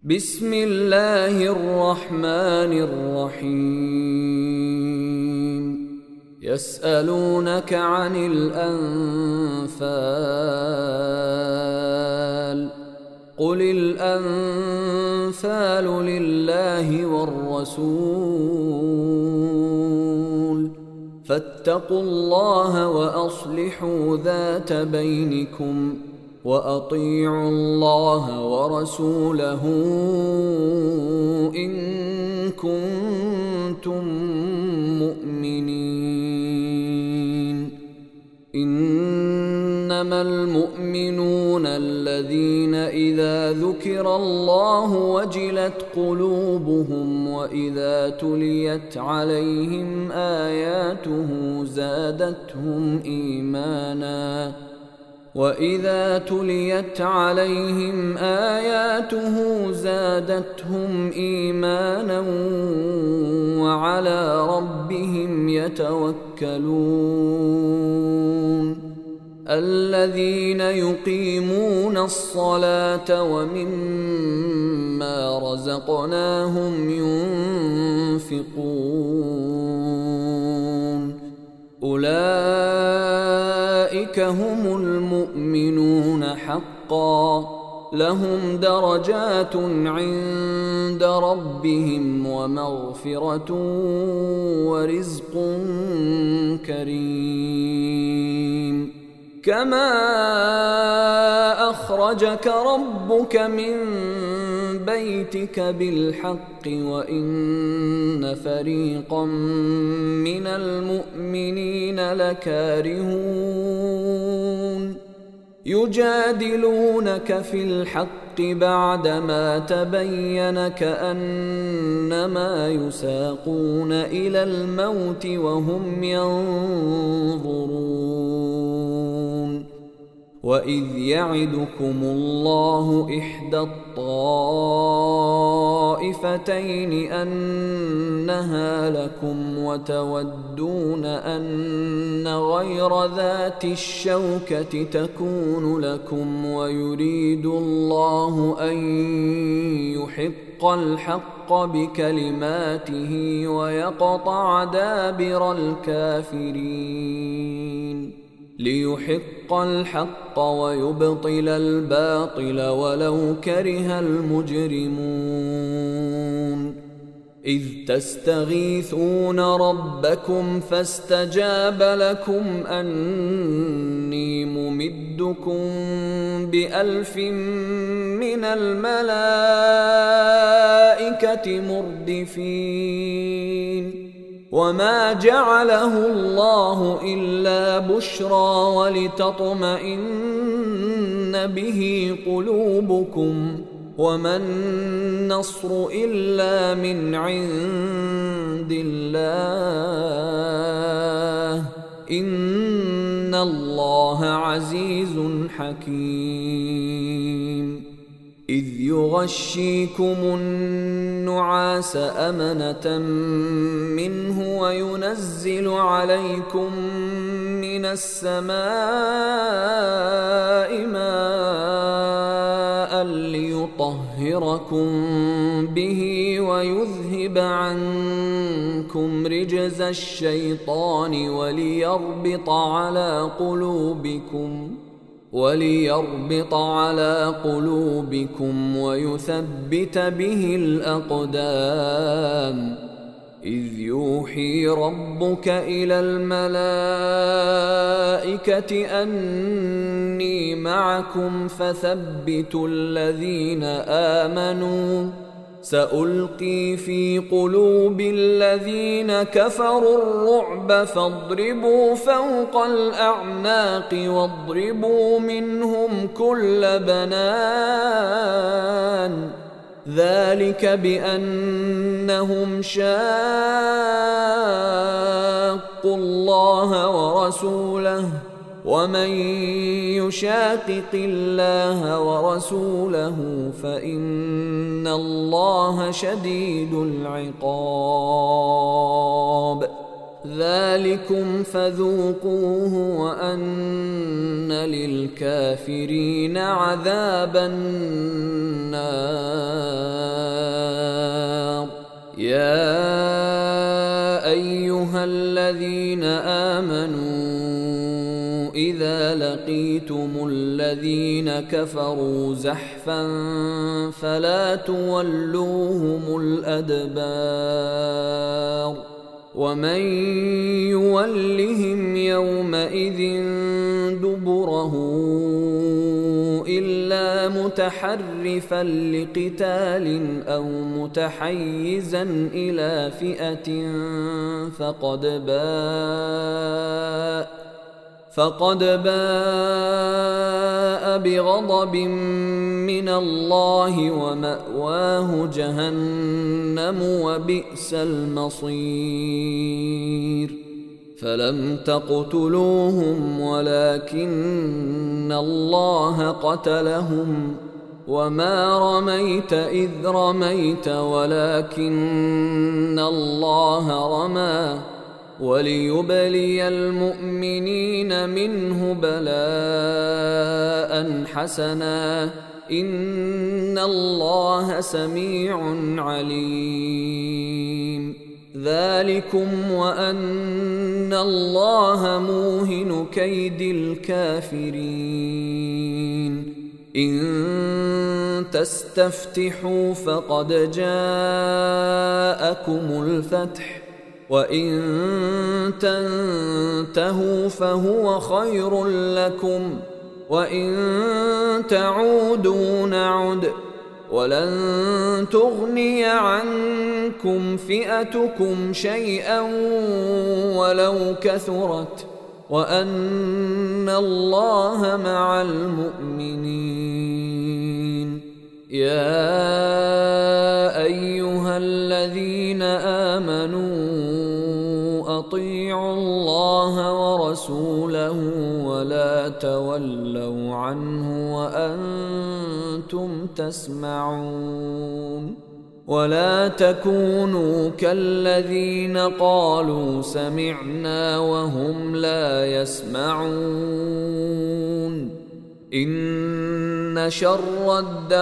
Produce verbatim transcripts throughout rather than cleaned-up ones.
بسم الله الرحمن الرحيم يسألونك عن الأنفال قل الأنفال لله والرسول فاتقوا الله وأصلحوا ذات بينكم وأطيعوا الله ورسوله إن كنتم مؤمنين إنما المؤمنون الذين إذا ذكر الله وجلت قلوبهم وإذا تليت عليهم آياته زادتهم إيمانا وَإِذَا تُلِيَتْ عَلَيْهِمْ آيَاتُهُ زَادَتْهُمْ إِيمَانًا وَعَلَى رَبِّهِمْ يَتَوَكَّلُونَ الَّذِينَ يُقِيمُونَ الصَّلَاةَ وَمِمَّا رَزَقْنَاهُمْ يُنْفِقُونَ أولئك هم المؤمنون حقا لهم درجات عند ربهم ومغفرة ورزق كريم كما أخرجك ربك من بيتك بالحق وإن فريقا من المؤمنين لكارهون يجادلونك في الحق بعدما تبين كأنما يساقون إلى الموت وهم ينظرون وَإِذْ يَعِدُكُمُ اللَّهُ إِحْدَى الطَّائِفَتَيْنِ أَنَّهَا لَكُمْ وَتَوَدُّونَ أَنَّ غَيْرَ ذَاتِ الشَّوْكَةِ تَكُونُ لَكُمْ وَيُرِيدُ اللَّهُ أَن يُحِقَّ الْحَقَّ بِكَلِمَاتِهِ وَيَقْطَعَ دَابِرَ الْكَافِرِينَ ليحق الحق ويبطل الباطل ولو كره المجرمون إذ تستغيثون ربكم فاستجاب لكم أني ممدكم بألف من الملائكة مردفين وما جعله الله إلا بشرى ولتطمئن به قلوبكم وما النصر إلا من عند الله إن الله عزيز حكيم إذ يغشيكم النعاس أمنة منه وينزل عليكم من السماء ماء ليطهركم به ويذهب عنكم رجز الشيطان وليربط على قلوبكم وليربط على قلوبكم ويثبت به الأقدام إذ يوحي ربك إلى الملائكة أني معكم فثبتوا الذين آمنوا سألقي في قلوب الذين كفروا الرعب فاضربوا فوق الأعناق واضربوا منهم كل بنان ذلك بأنهم شاقوا الله ورسوله ومن يشاقق الله ورسوله فإن الله شديد العقاب ذلكم فذوقوه وأن للكافرين عذاب النار. أيها الذين آمنوا إذا لقيتم الذين كفروا زحفا فلا تولوهم الأدبار ومن يولهم يومئذ دبره إلا متحرفا لقتال أو متحيزا إلى فئة فقد باء فقد باء بغضب من الله ومأواه جهنم وبئس المصير فلم تقتلوهم ولكن الله قتلهم وما رميت إذ رميت ولكن الله رمى وليبلي المؤمنين منه بلاء حسنا إن الله سميع عليم ذلكم وأن الله موهن كيد الكافرين إن تستفتحوا فقد جاءكم الفتح وإن تنتهوا فهو خير لكم وإن تعودوا نعد ولن تغني عنكم فئتكم شيئا ولو كثرت وأن الله مع المؤمنين يا أيها الذين آمنوا أطيعوا الله ورسوله ولا تولوا عنه وأنتم تسمعون ولا تكونوا كالذين قالوا سمعنا وهم لا يسمعون إن شر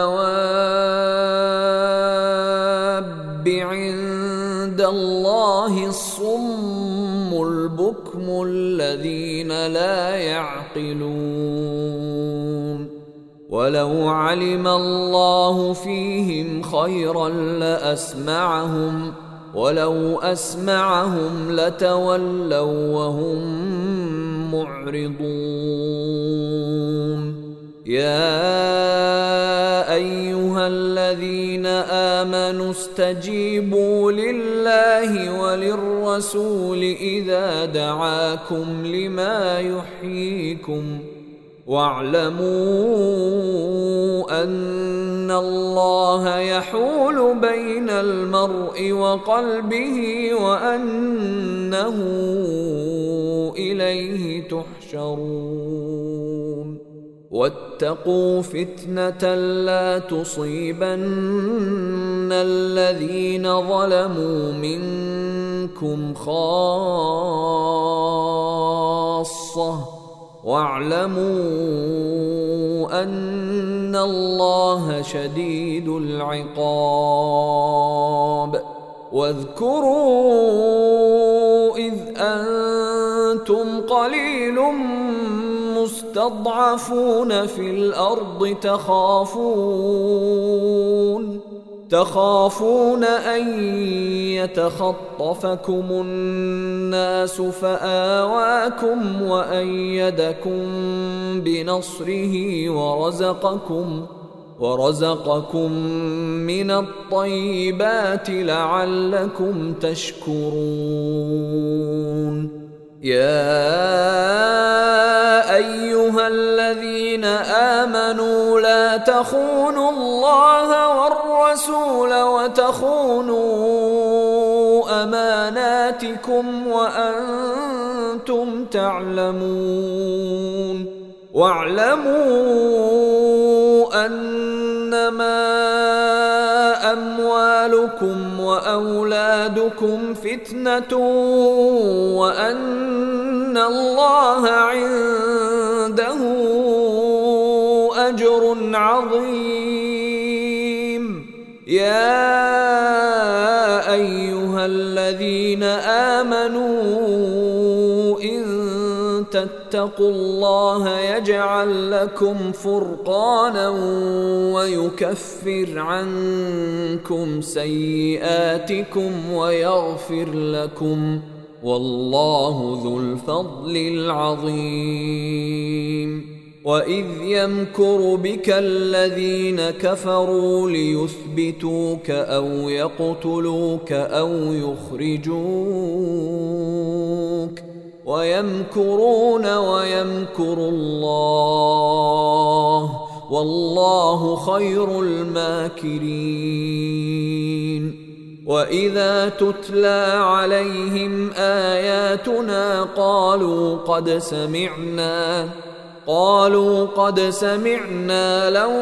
الدواب عند الله الصم البكم الذين لا يعقلون ولو علم الله فيهم خيرا لأسمعهم ولو أسمعهم لتولوا وهم معرضون يا أيها الذين آمنوا استجيبوا لله وللرسول إذا دعاكم لما يحييكم واعلموا أن الله يحول بين المرء وقلبه وأنه إليه تحشرون واتقوا فتنة لا تصيبن الذين ظلموا منكم خاصة واعلموا أن الله شديد العقاب واذكروا إذ أنتم قليل مستضعفون في الأرض تخافون تخافون أن يتخطفكم الناس فآواكم وأيدكم بنصره ورزقكم ورزقكم من الطيبات لعلكم تشكرون يا أيها الذين آمنوا لا تخونوا الله والرسول وتخونوا أماناتكم وأنتم تعلمون واعلموا أنما أموالكم وأولادكم فتنة وأن الله عنده أجر عظيم يا أيها الذين آمنوا إن تتقوا الله يجعل لكم فرقانا ويكفر عنكم سيئاتكم ويغفر لكم والله ذو الفضل العظيم. وإذ يمكر بك الذين كفروا ليثبتوك أو يقتلوك أو يخرجوك ويمكرون ويمكر الله والله خير الماكرين. وإذا تتلى عليهم آياتنا قالوا قد سمعنا قالوا قد سمعنا لو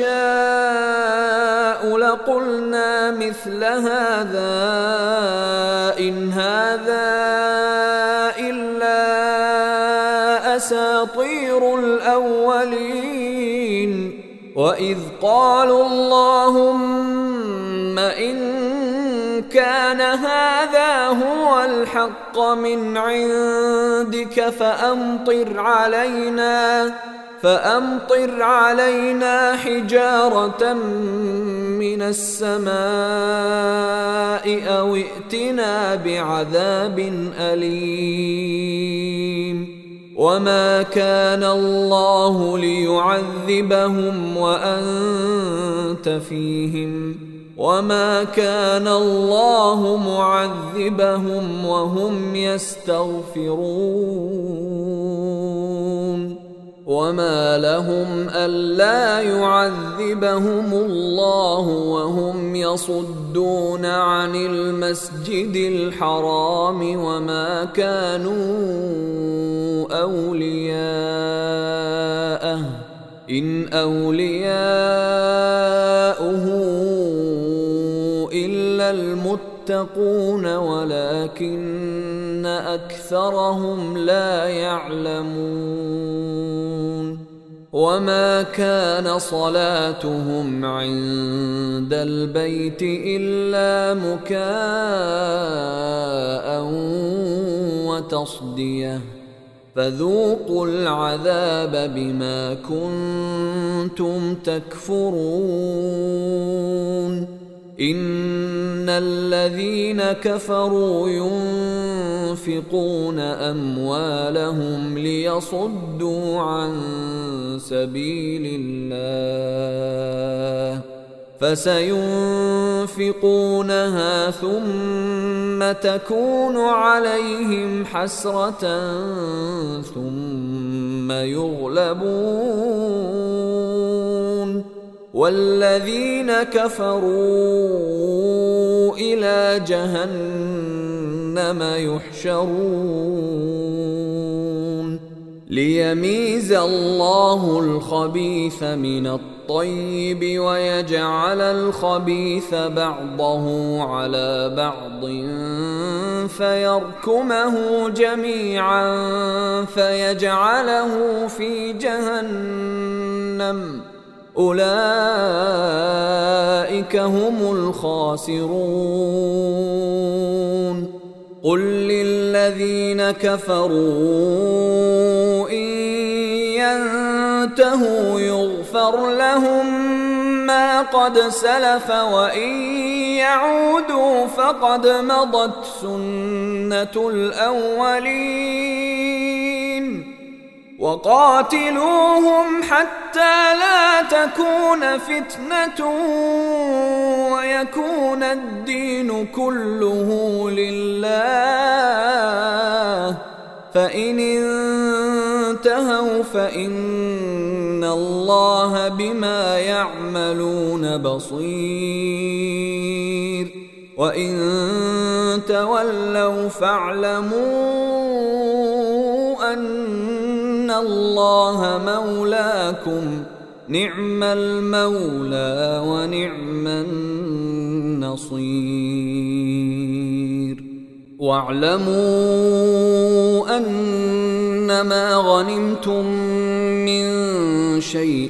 نشاء لقلنا مثل هذا إن هذا إلا أساطير الأولين. وإذ قالوا اللهم إن كان هذا هو الحق من عندك فأمطر علينا فأمطر علينا حجارة من السماء أو ائتنا بعذاب أليم. وما كان الله ليعذبهم وأنت فيهم وما كان الله معذبهم وهم يستغفرون. وما لهم ألا يعذبهم الله وهم يصدون عن المسجد الحرام وما كانوا أولياءه إن أولياؤه إلا المتقون ولكن أكثرهم لا يعلمون. وما كان صلاتهم عند البيت إلا مكاء وتصدية فذوقوا العذاب بما كنتم تكفرون. إن الذين كفروا ينفقون أموالهم ليصدوا عن سبيل الله فسينفقونها ثم تكون عليهم حسرة ثم يغلبون والذين كفروا إلى جهنم يحشرون ليميز الله الخبيث من الطيب ويجعل الخبيث بعضه على بعض فيركمه جميعا فيجعله في جهنم أولئك هم الخاسرون. قل للذين كفروا إن ينتهوا يغفر لهم ما قد سلف وإن يعودوا فقد مضت سنة الأولين. وقاتلوهم حتى لا تكون فتنة ويكون الدين كله لله فإن انتهوا فإن الله بما يعملون بصير وإن تولوا فاعلموا أن الله مولاكم نعم المولى ونعم النصير. واعلموا أنما غنمتم من شيء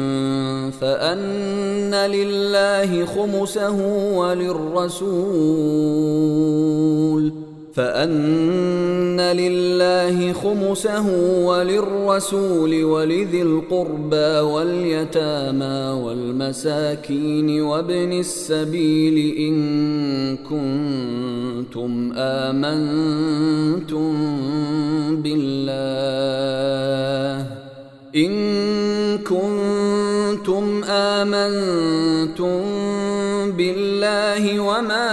فأن لله خمسه وللرسول فأن لله خمسه وللرسول ولذي القربى واليتامى والمساكين وابن السبيل إن كنتم آمنتم بالله إن كنتم آمنتم بالله وما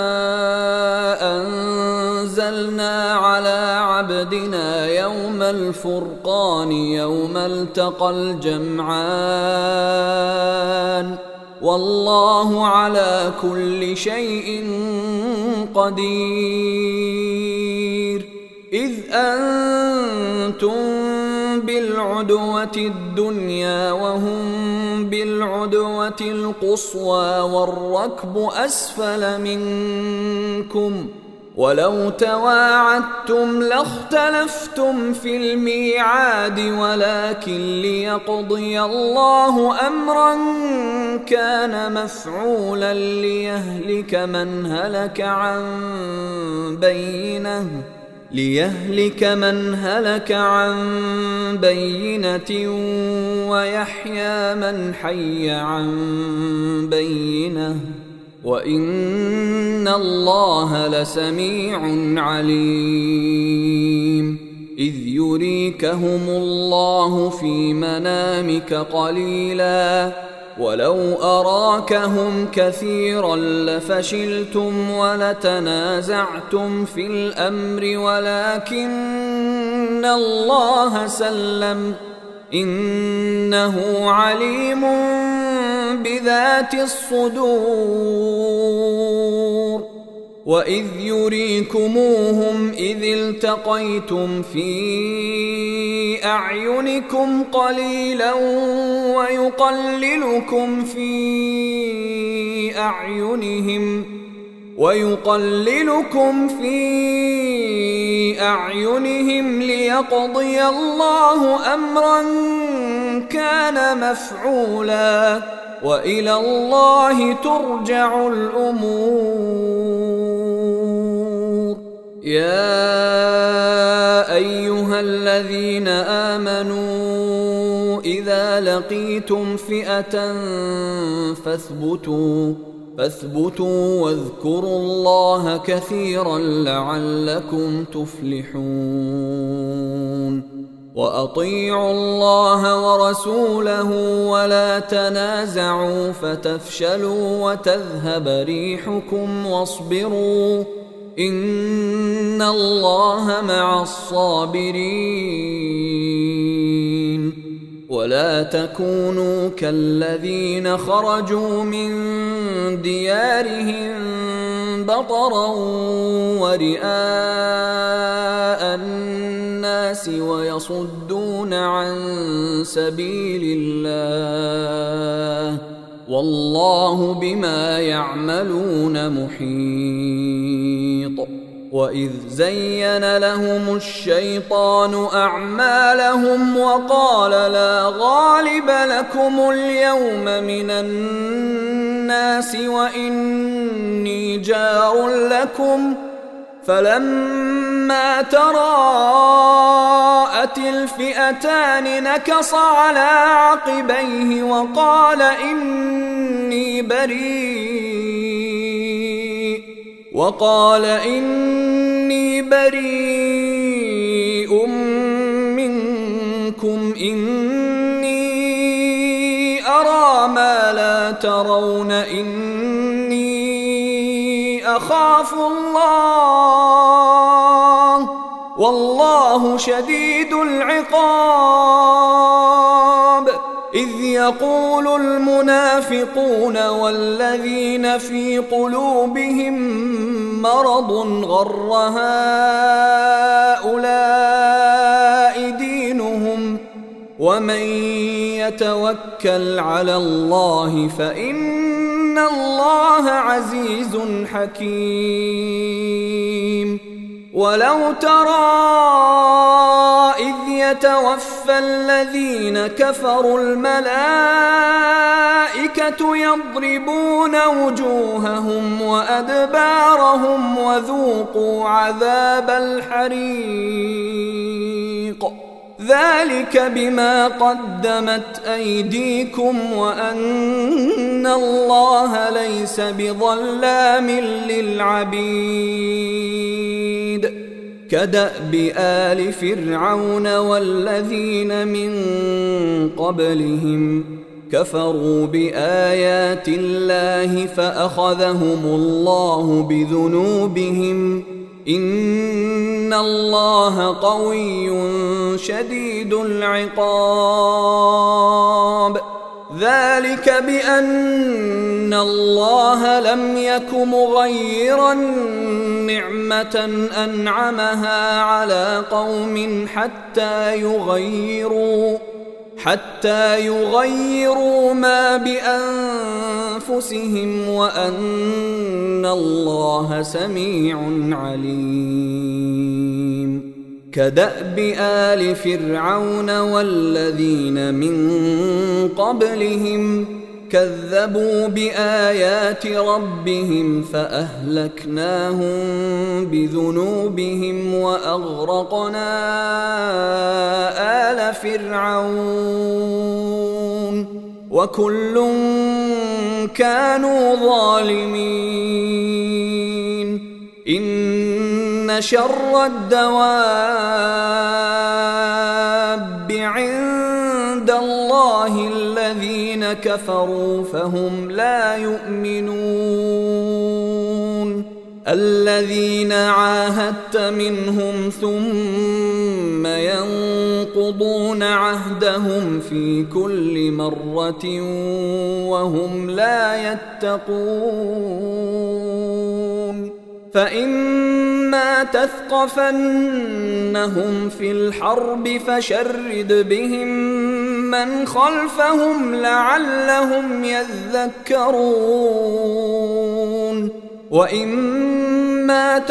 أنزلنا على عبدنا يوم الفرقان يوم التقى الجمعان والله على كل شيء قدير إذ أنتم بالعدوة الدنيا وهم بالعدوة القصوى والركب أسفل منكم ولو تواعدتم لاختلفتم في الميعاد ولكن ليقضي الله أمرا كان مفعولا ليهلك من هلك عن بينه ليهلك من هلك عن بينة ويحيى من حي عن بينة وإن الله لسميع عليم إذ يريكهم الله في منامك قليلا ولو أراكهم كثيرا لفشلتم ولتنازعتم في الأمر ولكن الله سلم إنه عليم بذات الصدور وإذ يريكموهم إذ التقيتم في أعينكم قليلا ويقللكم في أعينهم ويقللكم في أعينهم ليقضي الله أمرا كان مفعولا وإلى الله ترجع الأمور يا أيها الذين آمنوا إذا لقيتم فئة فاثبتوا فاثبتوا واذكروا الله كثيرا لعلكم تفلحون وأطيعوا الله ورسوله ولا تنازعوا فتفشلوا وتذهب ريحكم واصبروا إن الله مع الصابرين ولا تكونوا كالذين خرجوا من ديارهم بطرا ورئاء الناس ويصدون عن سبيل الله والله بما يعملون محيط وإذ زين لهم الشيطان أعمالهم وقال لا غالب لكم اليوم من الناس وإني جار لكم فلما تراءت الفئتان نكص على عقبيه وقال إني بريء وقال إني بريء منكم إني أرى ما لا ترون إني أخاف الله والله شديد العقاب إذ يقول المنافقون والذين في قلوبهم مرض غر هؤلاء دينهم ومن يتوكل على الله فإن الله عزيز حكيم ولو ترى إذ يتوفى يتوفى الذين كفروا الملائكة يضربون وجوههم وأدبارهم وذوقوا عذاب الحريق ذلك بما قدمت أيديكم وأن الله ليس بظلام للعبيد كدأب آل فرعون والذين من قبلهم كفروا بآيات الله فأخذهم الله بذنوبهم إن الله قوي شديد العقاب ذلك بأن الله لم يك مغيرا نعمة أنعمها على قوم حتى يغيروا حتى يغيروا ما بأنفسهم وأن الله سميع عليم كدأب آل فرعون والذين من قبلهم كذبوا بآيات ربهم فأهلكناهم بذنوبهم وأغرقنا آل فرعون وكل كانوا ظالمين إن شر الدواب عند الله الذين كفروا فهم لا يؤمنون الذين عاهدت منهم ثم ينقضون عهدهم في كل مرة وهم لا يتقون فإما تثقفنهم في الحرب فشرد بهم من خلفهم لعلهم يذكرون وإما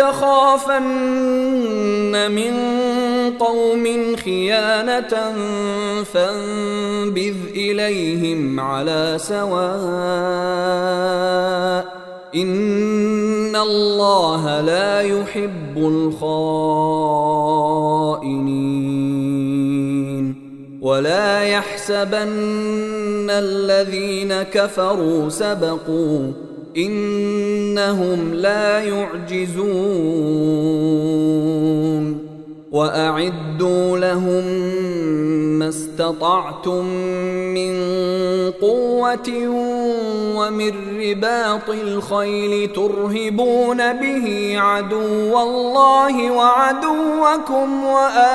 تخافن من قوم خيانة فانبذ إليهم على سواء إن الله لا يحب الخائنين ولا يحسبن الذين كفروا سبقوا إنهم لا يعجزون وأعدوا لهم ما استطعتم من قوة ومن رباط الخيل ترهبون به عدو الله وعدوكم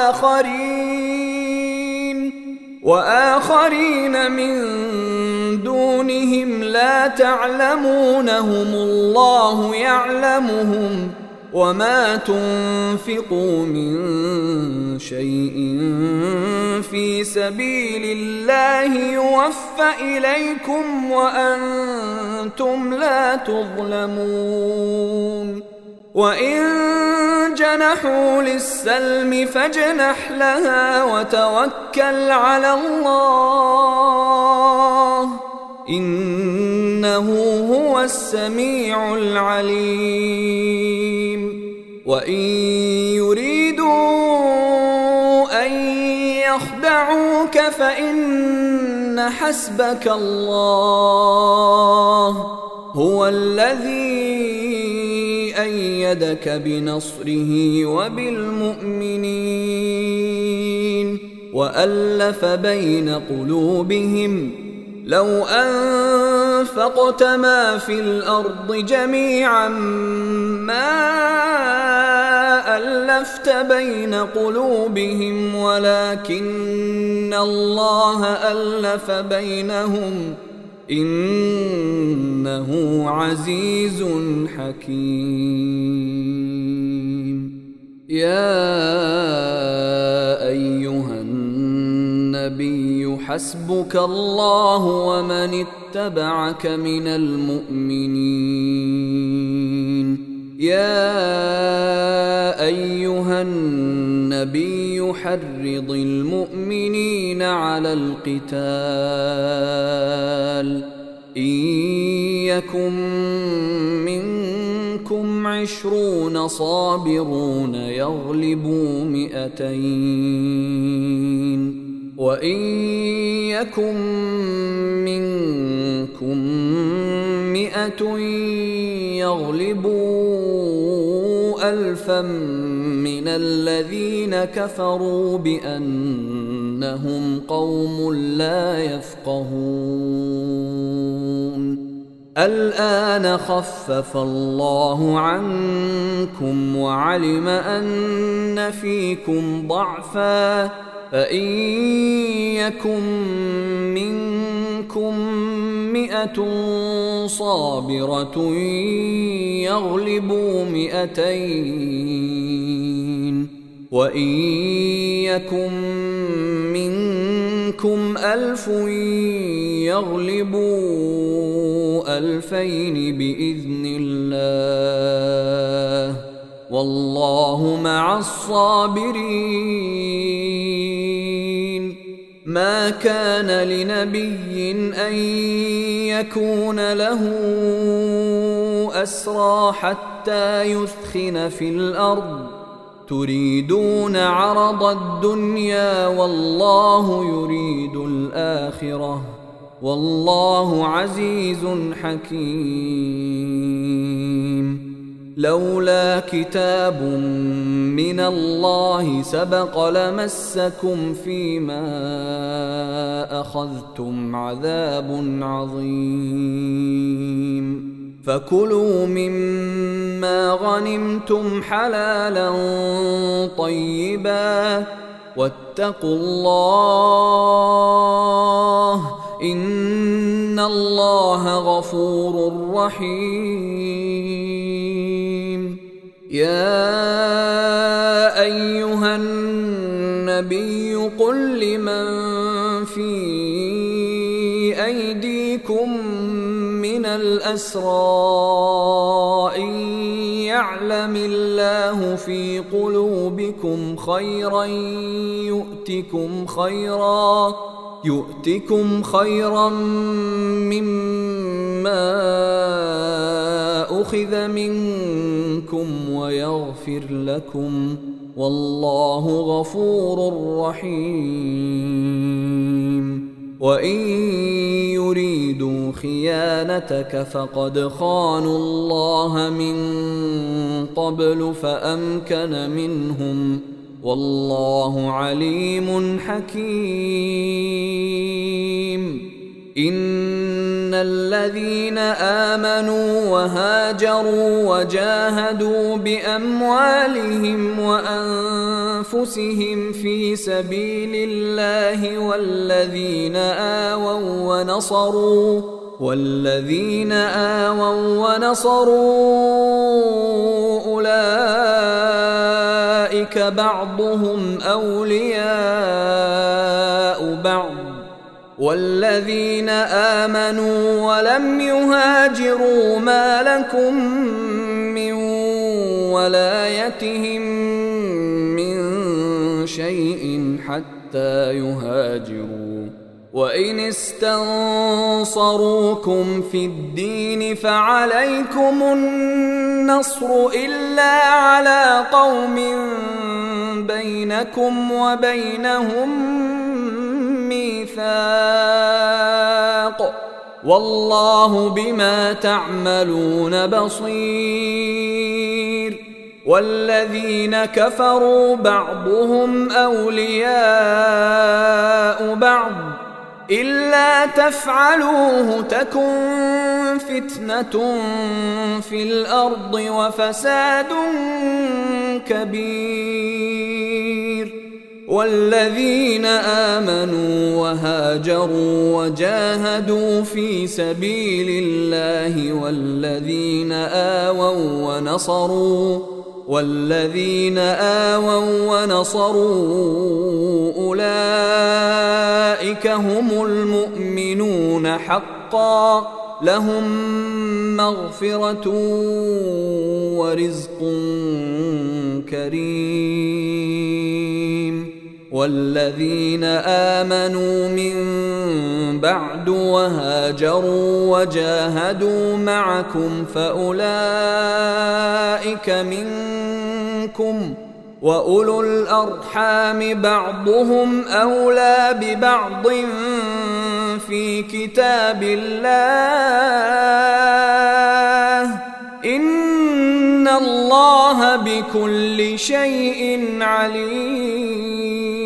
وآخرين وآخرين من دونهم لا تعلمونهم الله يعلمهم وما تنفقوا من شيء في سبيل الله يوفى إليكم وأنتم لا تظلمون وإن جنحوا للسلم فاجنح لها وتوكل على الله إنه هو السميع العليم وإن يريدوا أن يخدعوك فإن حسبك الله هو الذي أيدك بنصره وبالمؤمنين وألف بين قلوبهم لو أنفقت ما في الأرض جميعا ما ألفت بين قلوبهم ولكن الله ألف بينهم إنه عزيز حكيم يا أيها النبي حسبك الله ومن اتبعك من المؤمنين يا أيها النبي يحرض المؤمنين على القتال إن يكن منكم عشرون صابرون يغلبوا مئتين وإن يكن منكم مئة يغلبوا ألفا من الذين كفروا بأنهم قوم لا يفقهون الآن خفف الله عنكم وعلم أن فيكم ضعفا فإن يكن منكم مئة صابرة يغلبوا مئتين وإن يكن منكم ألف يغلبوا ألفين بإذن الله والله مع الصابرين ما كان لنبي أن يكون له أسرى حتى يثخن في الأرض تريدون عرض الدنيا والله يريد الآخرة والله عزيز حكيم لولا كتاب من الله سبق لمسكم فيما أخذتم عذاب عظيم فكلوا مما غنمتم حلالا طيبا واتقوا الله إن الله غفور رحيم يا أيها النبي قل لمن في أيديكم من الأسرى إن يعلم الله في قلوبكم خيرا يؤتكم خيرا يؤتكم خيرا مما أخذ منكم ويغفر لكم والله غفور رحيم وإن يريدوا خيانتك فقد خانوا الله من قبل فأمكن منهم والله عليم حكيم إن الذين آمنوا وهاجروا وجاهدوا بأموالهم وأنفسهم في سبيل الله والذين آووا ونصروا والذين آووا ونصروا أولئك بعضهم أولياء بعض والذين آمنوا ولم يهاجروا ما لكم من ولايتهم من شيء حتى يهاجروا وإن استنصروكم في الدين فعليكم النصر إلا على قوم بينكم وبينهم ميثاق والله بما تعملون بصير والذين كفروا بعضهم أولياء بعض إلا تفعلوه تكن فتنة في الأرض وفساد كبير والذين آمنوا وهاجروا وجاهدوا في سبيل الله والذين آووا ونصروا والذين آووا ونصروا أولئك هم المؤمنون حقا لهم مغفرة ورزق كريم والذين آمنوا من بعد وهاجروا وجاهدوا معكم فأولئك منكم، وأولو الأرحام بعضهم أولى ببعض في كتاب الله، إن الله بكل شيء عليم.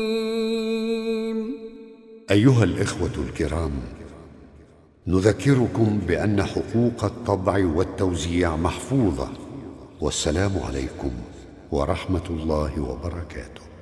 أيها الإخوة الكرام، نذكركم بأن حقوق الطبع والتوزيع محفوظة، والسلام عليكم ورحمة الله وبركاته.